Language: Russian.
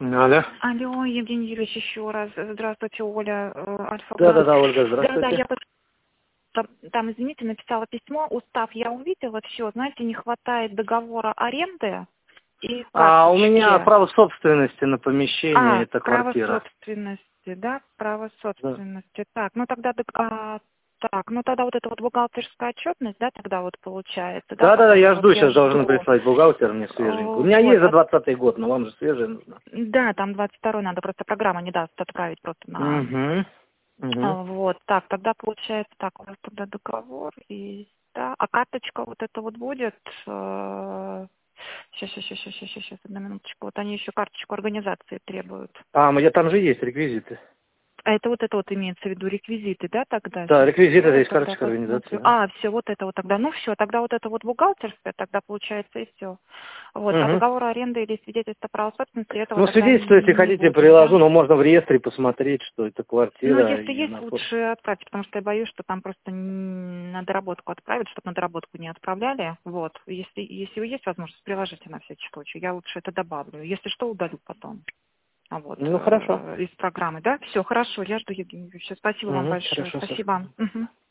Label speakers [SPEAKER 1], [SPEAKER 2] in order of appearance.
[SPEAKER 1] Алло.
[SPEAKER 2] Алло, Евгений Юрьевич, еще раз. Здравствуйте, Оля, Альфа.
[SPEAKER 1] Да, Ольга, здравствуйте.
[SPEAKER 2] Да, я там, извините, написала письмо, устав я увидела, все, знаете, не хватает договора аренды и карточки.
[SPEAKER 1] У меня право собственности на помещение, это квартира.
[SPEAKER 2] Право собственности, да, право собственности.
[SPEAKER 1] Да.
[SPEAKER 2] Так, ну тогда тогда вот эта вот бухгалтерская отчетность, да, тогда вот получается.
[SPEAKER 1] Да, я жду,
[SPEAKER 2] вот
[SPEAKER 1] сейчас должен прислать бухгалтер мне свеженькую. У меня есть за 20-й год, но вам же свежая нужна.
[SPEAKER 2] Да, там 22-й надо, просто программа не даст отправить просто на... Вот, так, тогда получается, так, у нас тогда договор есть, да, а карточка вот это вот будет, сейчас, одну минуточку, вот они еще карточку организации требуют.
[SPEAKER 1] Там же есть реквизиты.
[SPEAKER 2] А это вот имеется в виду реквизиты, да, тогда?
[SPEAKER 1] Да, реквизиты, это есть карточка организации. Да.
[SPEAKER 2] Все, вот это вот тогда. Ну все, тогда вот это вот бухгалтерская, тогда получается и все. Вот, а договор аренды или свидетельство права собственности, этого
[SPEAKER 1] Ну, свидетельство, если хотите, приложу, но можно в реестре посмотреть, что это квартира.
[SPEAKER 2] Ну, если есть, лучше отправьте, потому что я боюсь, что там просто на доработку отправят, чтобы на доработку не отправляли. Вот, если есть возможность, приложите на всякий случай. Я лучше это добавлю. Если что, удалю потом. Вот,
[SPEAKER 1] хорошо.
[SPEAKER 2] Из программы, да? Все, хорошо, я жду, Евгений Юрьевич. Спасибо вам большое.
[SPEAKER 1] Хорошо,
[SPEAKER 2] Спасибо.